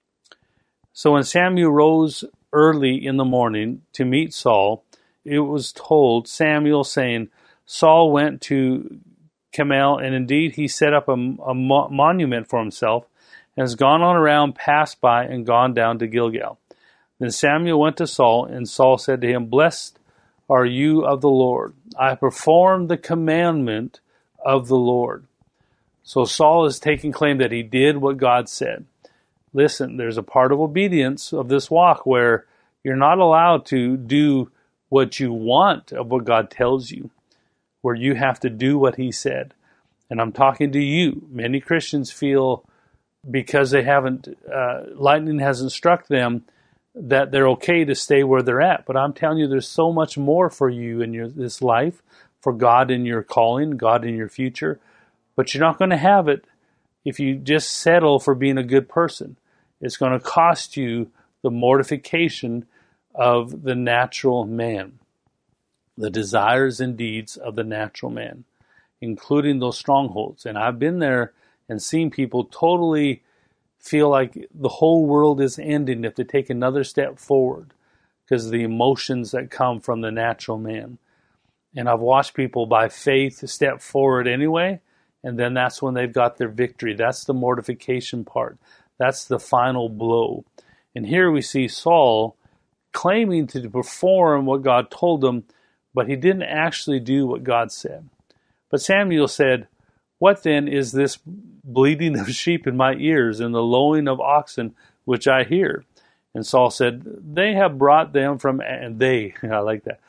So when Samuel rose early in the morning to meet Saul, it was told Samuel, saying, "Saul went to Carmel, and indeed he set up a monument for himself, and has gone on around, passed by, and gone down to Gilgal." Then Samuel went to Saul, and Saul said to him, "Blessed are you of the Lord. I have performed the commandment of the Lord." So Saul is taking claim that he did what God said. Listen, there's a part of obedience of this walk where you're not allowed to do what you want of what God tells you, where you have to do what he said. And I'm talking to you. Many Christians feel because they haven't, lightning hasn't struck them, that they're okay to stay where they're at. But I'm telling you, there's so much more for you in this life, for God in your calling, God in your future. But you're not going to have it if you just settle for being a good person. It's going to cost you the mortification of the natural man, the desires and deeds of the natural man, including those strongholds. And I've been there and seen people totally feel like the whole world is ending if they take another step forward because of the emotions that come from the natural man. And I've watched people by faith step forward anyway, and then that's when they've got their victory. That's the mortification part. That's the final blow. And here we see Saul claiming to perform what God told him, but he didn't actually do what God said. But Samuel said, "What then is this bleating of sheep in my ears and the lowing of oxen which I hear?" And Saul said, "They have brought them from," and they, I like that.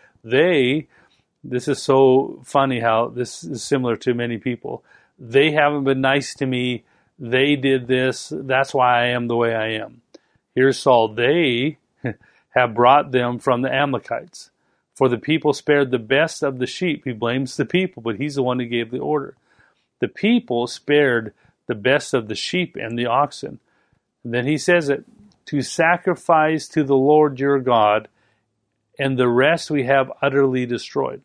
This is so funny how this is similar to many people. They haven't been nice to me. They did this. That's why I am the way I am. Here's Saul. They have brought them from the Amalekites. For the people spared the best of the sheep. He blames the people, but he's the one who gave the order. The people spared the best of the sheep and the oxen. And then he says it, to sacrifice to the Lord your God, and the rest we have utterly destroyed.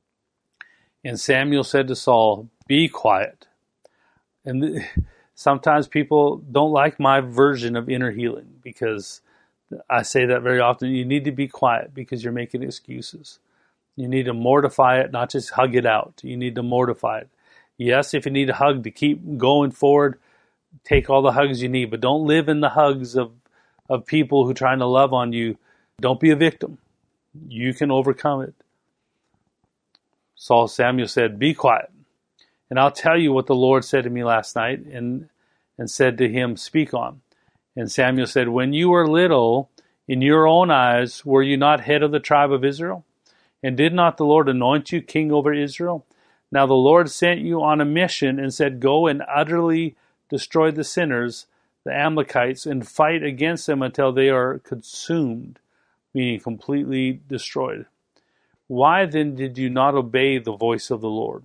And Samuel said to Saul, "Be quiet." And sometimes people don't like my version of inner healing because I say that very often. You need to be quiet because you're making excuses. You need to mortify it, not just hug it out. You need to mortify it. Yes, if you need a hug to keep going forward, take all the hugs you need, but don't live in the hugs of people who are trying to love on you. Don't be a victim. You can overcome it. Samuel said, "Be quiet, and I'll tell you what the Lord said to me last night," and said to him, "Speak on." And Samuel said, "When you were little, in your own eyes, were you not head of the tribe of Israel? And did not the Lord anoint you king over Israel? Now the Lord sent you on a mission and said, Go and utterly destroy the sinners, the Amalekites, and fight against them until they are consumed," meaning completely destroyed. "Why then did you not obey the voice of the Lord?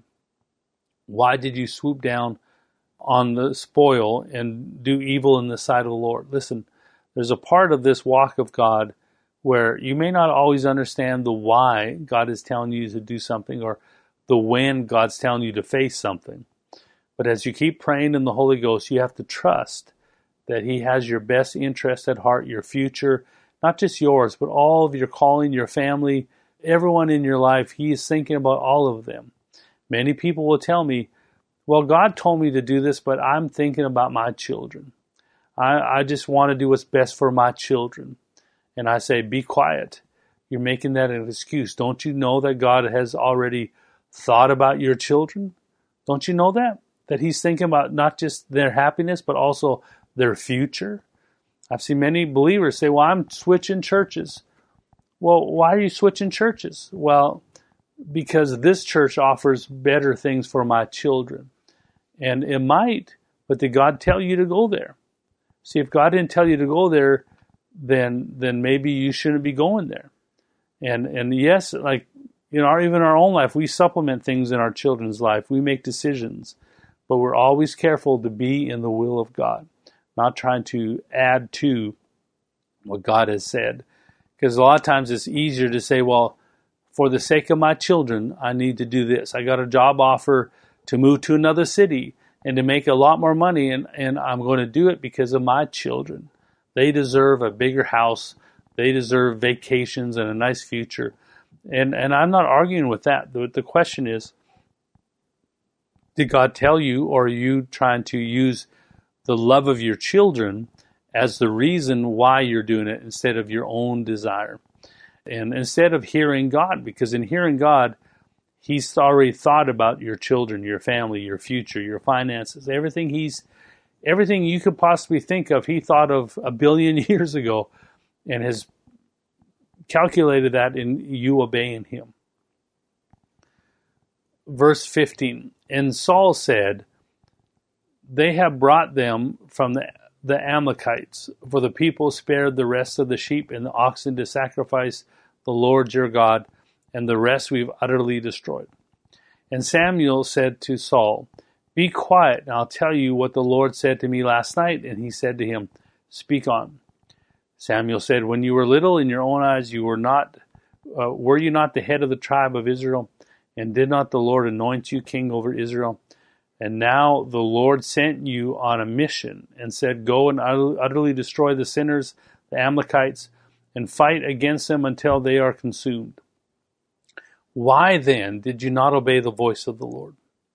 Why did you swoop down on the spoil and do evil in the sight of the Lord?" Listen, there's a part of this walk of God where you may not always understand the why God is telling you to do something, or the when God's telling you to face something. But as you keep praying in the Holy Ghost, you have to trust that He has your best interest at heart, your future, not just yours, but all of your calling, your family, everyone in your life. He is thinking about all of them. Many people will tell me, "Well, God told me to do this, but I'm thinking about my children. I just want to do what's best for my children." And I say, be quiet. You're making that an excuse. Don't you know that God has already thought about your children? Don't you know that? That He's thinking about not just their happiness, but also their future? I've seen many believers say, "Well, I'm switching churches." Well, why are you switching churches? Well, because this church offers better things for my children. And it might, but did God tell you to go there? See, if God didn't tell you to go there, then maybe you shouldn't be going there. And yes, like even our own life, we supplement things in our children's life. We make decisions, but we're always careful to be in the will of God, not trying to add to what God has said. Because a lot of times it's easier to say, well, for the sake of my children, I need to do this. I got a job offer to move to another city and to make a lot more money, and I'm going to do it because of my children. They deserve a bigger house. They deserve vacations and a nice future. And I'm not arguing with that. The question is, did God tell you, or are you trying to use the love of your children as the reason why you're doing it instead of your own desire? And instead of hearing God, because in hearing God, He's already thought about your children, your family, your future, your finances, everything you could possibly think of, He thought of 1 billion years ago and has calculated that in you obeying Him. Verse 15, and Saul said, "They have brought them from the Amalekites, for the people spared the rest of the sheep and the oxen to sacrifice the Lord your God, and the rest we've utterly destroyed." And Samuel said to Saul, "Be quiet, and I'll tell you what the Lord said to me last night." And he said to him, "Speak on." Samuel said, "When you were little, in your own eyes, you were you not the head of the tribe of Israel? And did not the Lord anoint you king over Israel? And now the Lord sent you on a mission and said, Go and utterly destroy the sinners, the Amalekites, and fight against them until they are consumed. Why then did you not obey the voice of the Lord?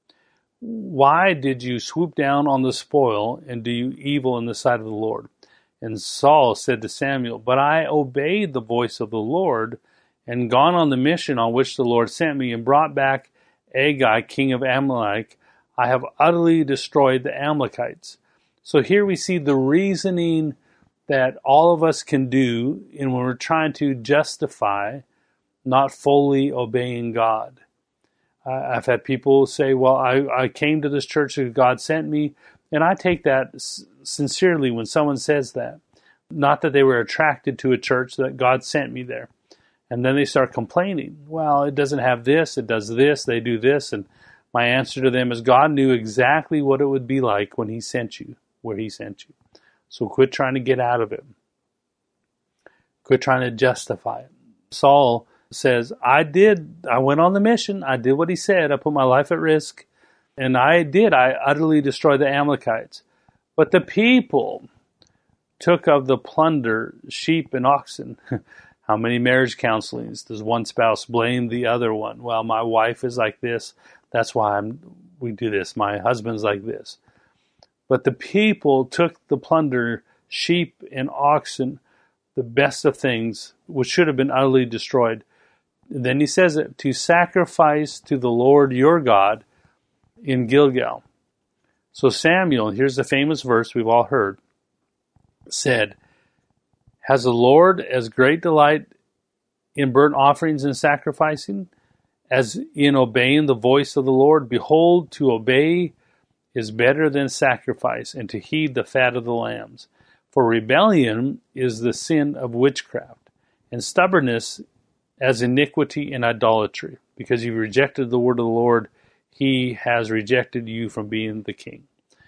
Why did you swoop down on the spoil and do evil in the sight of the Lord?" And Saul said to Samuel, "But I obeyed the voice of the Lord and gone on the mission on which the Lord sent me and brought back Agag, king of Amalek. I have utterly destroyed the Amalekites." So here we see the reasoning that all of us can do when we're trying to justify not fully obeying God. I've had people say, well, I came to this church because God sent me. And I take that sincerely when someone says that. Not that they were attracted to a church, that God sent me there. And then they start complaining. Well, it doesn't have this, it does this, they do this. And my answer to them is God knew exactly what it would be like when He sent you, where He sent you. So quit trying to get out of it. Quit trying to justify it. Saul says, I went on the mission. I did what he said. I put my life at risk. And I utterly destroyed the Amalekites. But the people took of the plunder sheep and oxen. How many marriage counselings does one spouse blame the other one? Well, my wife is like this. That's why we do this. My husband's like this. But the people took the plunder, sheep and oxen, the best of things, which should have been utterly destroyed, Then he says it, to sacrifice to the Lord your God in Gilgal. So Samuel, here's the famous verse we've all heard, said, has the Lord as great delight in burnt offerings and sacrificing as in obeying the voice of the Lord? Behold, to obey is better than sacrifice, and to heed the fat of the lambs. For rebellion is the sin of witchcraft, and stubbornness as iniquity and idolatry. Because you rejected the word of the Lord, he has rejected you from being the king.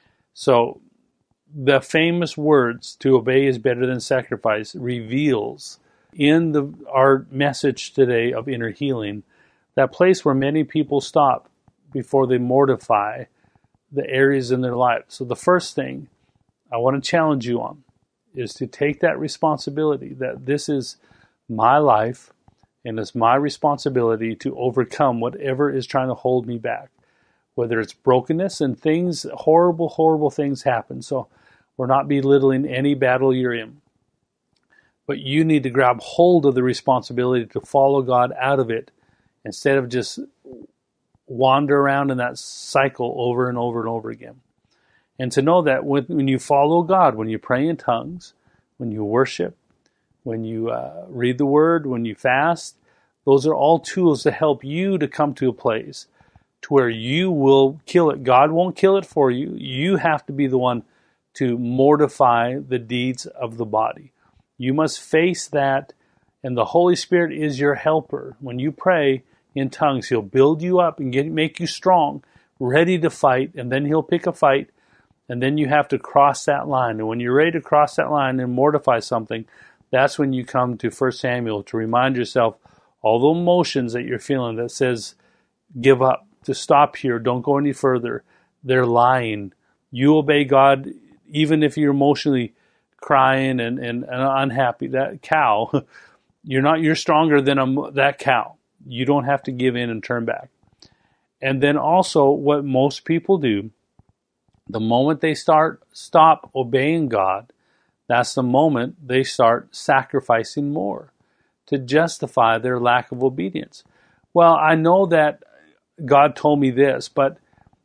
So the famous words, to obey is better than sacrifice, reveals in our message today of inner healing, that place where many people stop before they mortify the areas in their life. So the first thing I want to challenge you on is to take that responsibility, that this is my life and it's my responsibility to overcome whatever is trying to hold me back, whether it's brokenness and things, horrible, horrible things happen. So we're not belittling any battle you're in. But you need to grab hold of the responsibility to follow God out of it instead of just wander around in that cycle over and over and over again. And to know that when you follow God, when you pray in tongues, when you worship, when you read the word, when you fast, those are all tools to help you to come to a place to where you will kill it. God won't kill it for you. You have to be the one to mortify the deeds of the body. You must face that, and the Holy Spirit is your helper. When you pray in tongues, he'll build you up and make you strong, ready to fight, and then he'll pick a fight, and then you have to cross that line. And when you're ready to cross that line and mortify something, that's when you come to 1 Samuel to remind yourself all the emotions that you're feeling that says, give up, to stop here, don't go any further. They're lying. You obey God even if you're emotionally crying and unhappy. That cow, you're stronger than that cow. You don't have to give in and turn back. And then also what most people do, the moment they stop obeying God, that's the moment they start sacrificing more to justify their lack of obedience. Well, I know that God told me this, but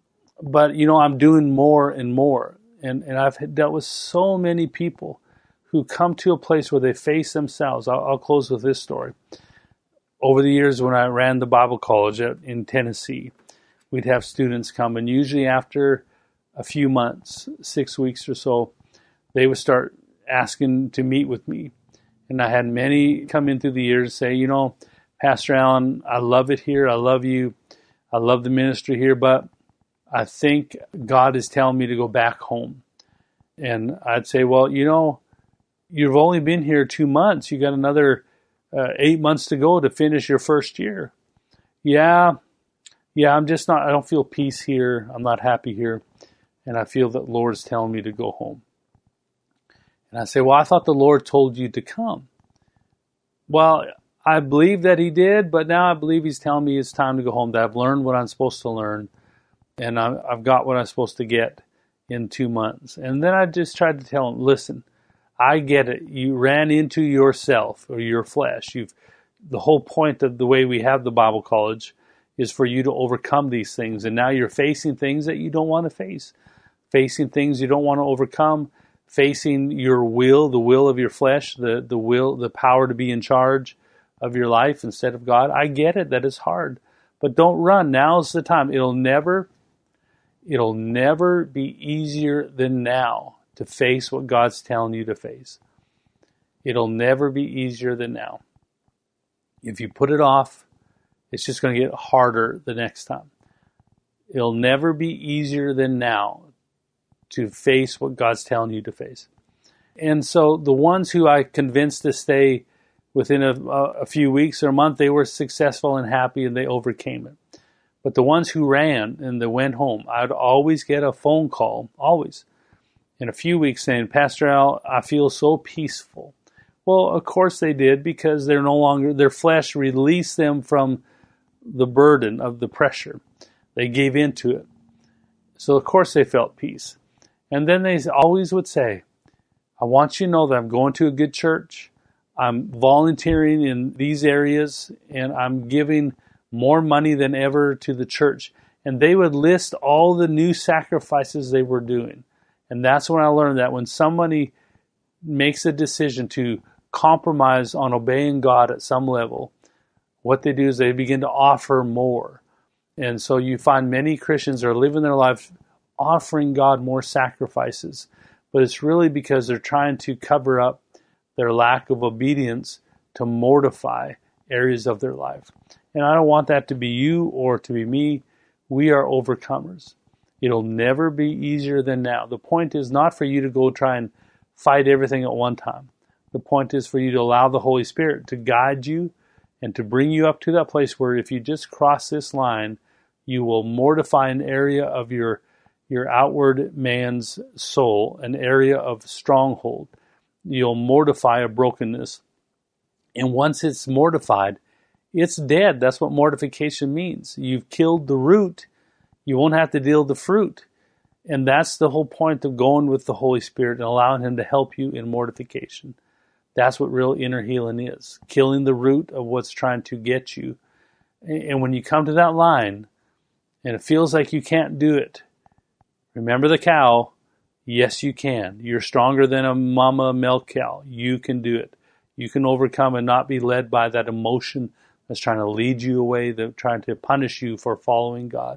I'm doing more and more. And I've dealt with so many people who come to a place where they face themselves. I'll close with this story. Over the years when I ran the Bible college in Tennessee, we'd have students come, and usually after a few months, 6 weeks or so, they would start asking to meet with me. And I had many come in through the years say, Pastor Allen, I love it here. I love you. I love the ministry here, but I think God is telling me to go back home. And I'd say, well, you've only been here 2 months. You got another 8 months to go to finish your first year. Yeah, I don't feel peace here. I'm not happy here. And I feel that the Lord is telling me to go home. And I say, well, I thought the Lord told you to come. Well, I believe that he did, but now I believe he's telling me it's time to go home, that I've learned what I'm supposed to learn, and I've got what I'm supposed to get in 2 months. And then I just tried to tell him, listen, I get it. You ran into yourself or your flesh. The whole point of the way we have the Bible college is for you to overcome these things. And now you're facing things that you don't want to face, facing things you don't want to overcome, facing your will, the will of your flesh, the power to be in charge of your life instead of God. I get it that it's hard, but don't run. Now's the time. It'll never be easier than now to face what God's telling you to face. It'll never be easier than now. If you put it off, it's just going to get harder the next time. It'll never be easier than now to face what God's telling you to face. And so the ones who I convinced to stay within a few weeks or a month, they were successful and happy and they overcame it. But the ones who ran and they went home, I'd always get a phone call, always, in a few weeks saying, Pastor Al, I feel so peaceful. Well, of course they did, because they're no longer, their flesh released them from the burden of the pressure. They gave into it. So of course they felt peace. And then they always would say, I want you to know that I'm going to a good church. I'm volunteering in these areas, and I'm giving more money than ever to the church. And they would list all the new sacrifices they were doing. And that's when I learned that when somebody makes a decision to compromise on obeying God at some level, what they do is they begin to offer more. And so you find many Christians are living their life offering God more sacrifices. But it's really because they're trying to cover up their lack of obedience to mortify areas of their life. And I don't want that to be you or to be me. We are overcomers. It'll never be easier than now. The point is not for you to go try and fight everything at one time. The point is for you to allow the Holy Spirit to guide you and to bring you up to that place where if you just cross this line, you will mortify an area of your outward man's soul, an area of stronghold. You'll mortify a brokenness. And once it's mortified, it's dead. That's what mortification means. You've killed the root. You won't have to deal with the fruit. And that's the whole point of going with the Holy Spirit and allowing Him to help you in mortification. That's what real inner healing is. Killing the root of what's trying to get you. And when you come to that line, and it feels like you can't do it, remember the cow. Yes, you can. You're stronger than a mama milk cow. You can do it. You can overcome and not be led by that emotion that's trying to lead you away, that's trying to punish you for following God.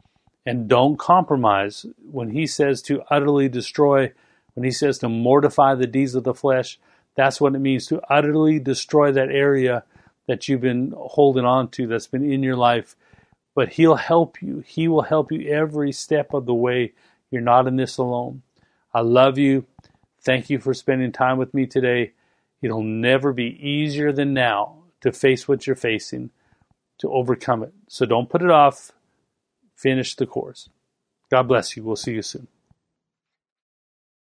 And don't compromise. When He says to utterly destroy, when He says to mortify the deeds of the flesh, that's what it means to utterly destroy that area that you've been holding on to, that's been in your life. But He'll help you. He will help you every step of the way. You're not in this alone. I love you. Thank you for spending time with me today. It'll never be easier than now to face what you're facing, to overcome it. So don't put it off. Finish the course. God bless you. We'll see you soon.